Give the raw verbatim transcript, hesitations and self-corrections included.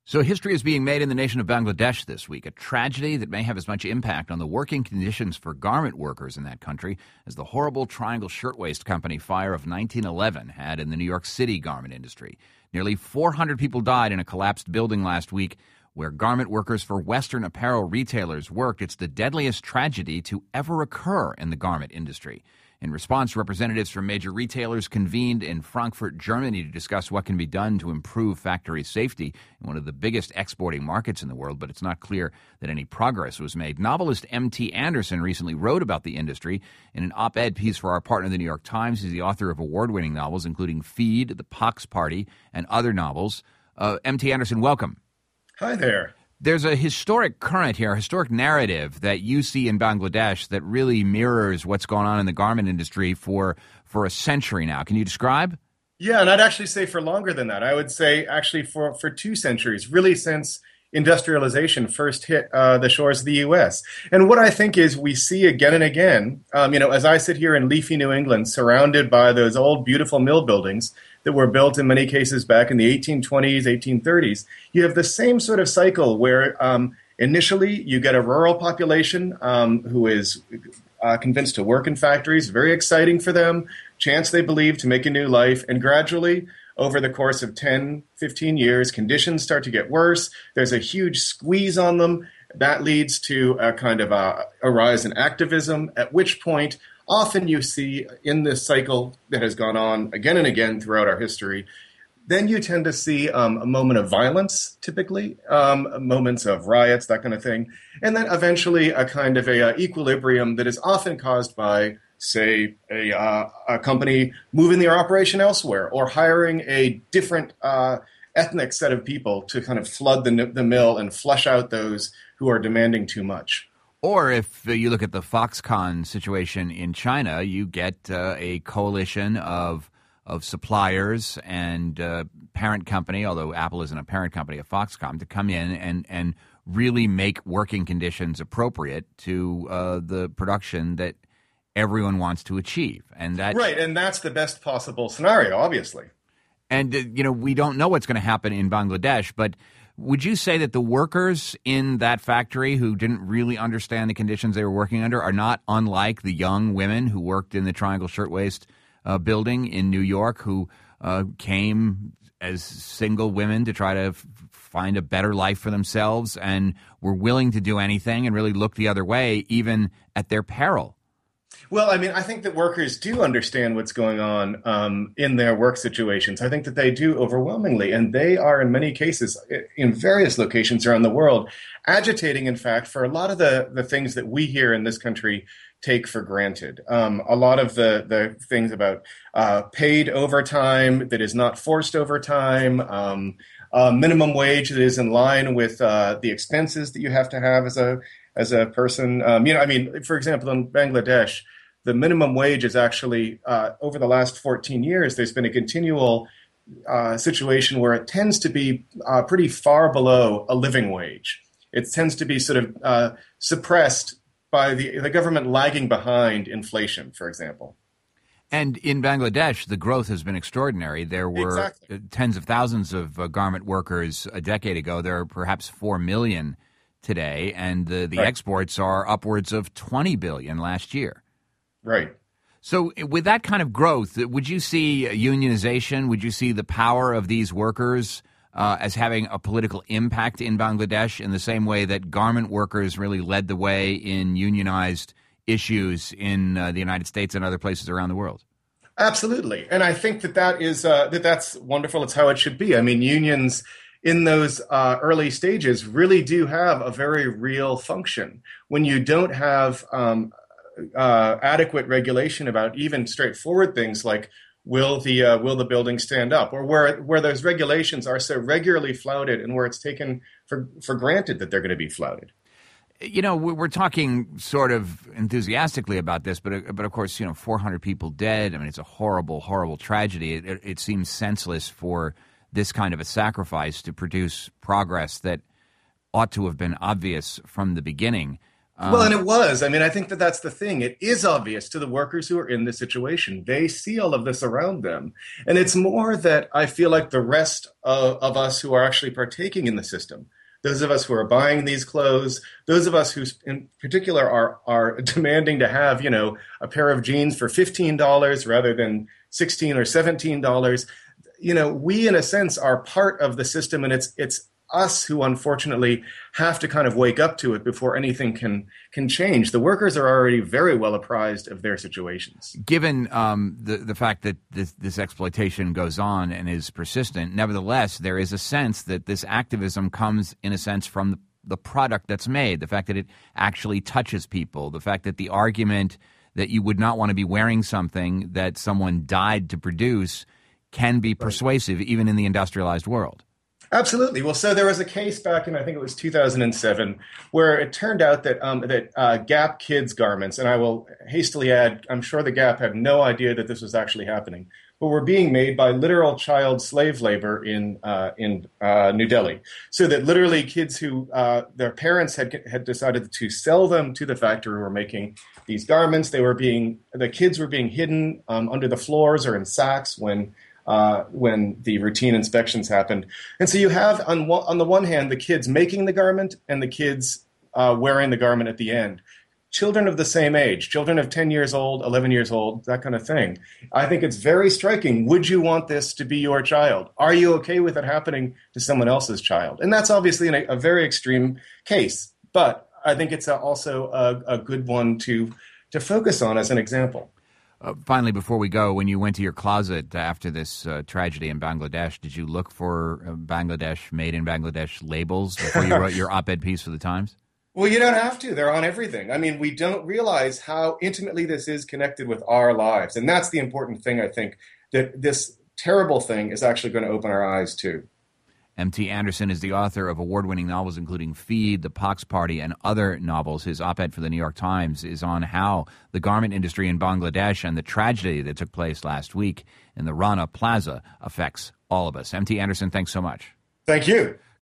So history is being made in the nation of Bangladesh this week, a tragedy that may have as much impact on the working conditions for garment workers in that country as the horrible Triangle Shirtwaist Company fire of nineteen eleven had in the New York City garment industry. Nearly four hundred people died in a collapsed building last week where garment workers for Western apparel retailers worked. It's the deadliest tragedy to ever occur in the garment industry. In response, representatives from major retailers convened in Frankfurt, Germany, to discuss what can be done to improve factory safety in one of the biggest exporting markets in the world, but it's not clear that any progress was made. Novelist M T Anderson recently wrote about the industry in an op-ed piece for our partner, the New York Times. He's the author of award-winning novels, including Feed, The Pox Party, and other novels. Uh, M T Anderson, welcome. Hi there. There's a historic current here, a historic narrative that you see in Bangladesh that really mirrors what's going on in the garment industry for for a century now. Can you describe? Yeah, and I'd actually say for longer than that. I would say actually for, for two centuries, really since industrialization first hit uh, the shores of the U S. And what I think is we see again and again, um, you know, as I sit here in leafy New England, surrounded by those old beautiful mill buildings that were built in many cases back in the eighteen twenties, eighteen thirties, you have the same sort of cycle where um, initially you get a rural population um, who is uh, convinced to work in factories, very exciting for them, chance they believe to make a new life, and gradually over the course of ten, fifteen years, conditions start to get worse. There's a huge squeeze on them. That leads to a kind of a, a rise in activism, at which point often you see in this cycle that has gone on again and again throughout our history, then you tend to see um, a moment of violence, typically, um, moments of riots, that kind of thing, and then eventually a kind of a, uh, equilibrium that is often caused by, say, a, uh, a company moving their operation elsewhere or hiring a different uh, ethnic set of people to kind of flood the, the mill and flush out those who are demanding too much. Or if you look at the Foxconn situation in China, you get uh, a coalition of of suppliers and uh, parent company, although Apple isn't a parent company of Foxconn, to come in and, and really make working conditions appropriate to uh, the production that everyone wants to achieve. And that Right, and that's the best possible scenario, obviously. And, uh, you know, we don't know what's going to happen in Bangladesh, but would you say that the workers in that factory who didn't really understand the conditions they were working under are not unlike the young women who worked in the Triangle Shirtwaist uh, building in New York who uh, came as single women to try to f- find a better life for themselves and were willing to do anything and really look the other way, even at their peril? Well, I mean, I think that workers do understand what's going on um, in their work situations. I think that they do overwhelmingly, and they are in many cases in various locations around the world agitating, in fact, for a lot of the, the things that we here in this country take for granted. Um, a lot of the, the things about uh, paid overtime that is not forced overtime, um, uh, minimum wage that is in line with uh, the expenses that you have to have as a as a person. Um, you know, I mean, for example, in Bangladesh, the minimum wage is actually, uh, over the last fourteen years, there's been a continual uh, situation where it tends to be uh, pretty far below a living wage. It tends to be sort of uh, suppressed by the, the government lagging behind inflation, for example. And in Bangladesh, the growth has been extraordinary. There were Exactly. tens of thousands of uh, garment workers a decade ago. There are perhaps four million today, and the, the Right. exports are upwards of twenty billion last year. Right. So with that kind of growth, would you see unionization? Would you see the power of these workers uh, as having a political impact in Bangladesh in the same way that garment workers really led the way in unionized issues in uh, the United States and other places around the world? Absolutely. And I think that that is uh, that that's wonderful. It's how it should be. I mean, unions in those uh, early stages really do have a very real function. When you don't have um, uh, adequate regulation about even straightforward things like will the uh, will the building stand up, or where where those regulations are so regularly flouted and where it's taken for, for granted that they're going to be flouted. You know, we're talking sort of enthusiastically about this, but but of course, you know, four hundred people dead. I mean, it's a horrible, horrible tragedy. It, it seems senseless for this kind of a sacrifice to produce progress that ought to have been obvious from the beginning. Um, well, and it was. I mean, I think that that's the thing. It is obvious to the workers who are in this situation. They see all of this around them. And it's more that I feel like the rest of, of us who are actually partaking in the system, those of us who are buying these clothes, those of us who in particular are, are demanding to have, you know, a pair of jeans for fifteen dollars rather than sixteen dollars or seventeen dollars, you know, we in a sense are part of the system, and it's it's us who unfortunately have to kind of wake up to it before anything can can change. The workers are already very well apprised of their situations. Given um, the the fact that this, this exploitation goes on and is persistent, nevertheless, there is a sense that this activism comes, in a sense, from the, the product that's made, the fact that it actually touches people, the fact that the argument that you would not want to be wearing something that someone died to produce can be persuasive, right, even in the industrialized world. Absolutely. Well, so there was a case back in, I think it was two thousand seven, where it turned out that um, that uh, Gap kids garments, and I will hastily add, I'm sure the Gap had no idea that this was actually happening, but were being made by literal child slave labor in uh, in uh, New Delhi. So that literally kids who uh, their parents had had decided to sell them to the factory were making these garments. They were being the kids were being hidden um, under the floors or in sacks when. Uh, when the routine inspections happened. And so you have, on, one, on the one hand, the kids making the garment and the kids uh, wearing the garment at the end. Children of the same age, children of ten years old, eleven years old, that kind of thing. I think it's very striking. Would you want this to be your child? Are you okay with it happening to someone else's child? And that's obviously a, a very extreme case, but I think it's a, also a, a good one to, to focus on as an example. Uh, finally, before we go, when you went to your closet after this uh, tragedy in Bangladesh, did you look for uh, Bangladesh, made in Bangladesh labels before you wrote your op-ed piece for the Times? Well, you don't have to. They're on everything. I mean, we don't realize how intimately this is connected with our lives. And that's the important thing, I think, that this terrible thing is actually going to open our eyes to. M T Anderson is the author of award-winning novels including Feed, The Pox Party, and other novels. His op-ed for the New York Times is on how the garment industry in Bangladesh and the tragedy that took place last week in the Rana Plaza affects all of us. M T Anderson, thanks so much. Thank you.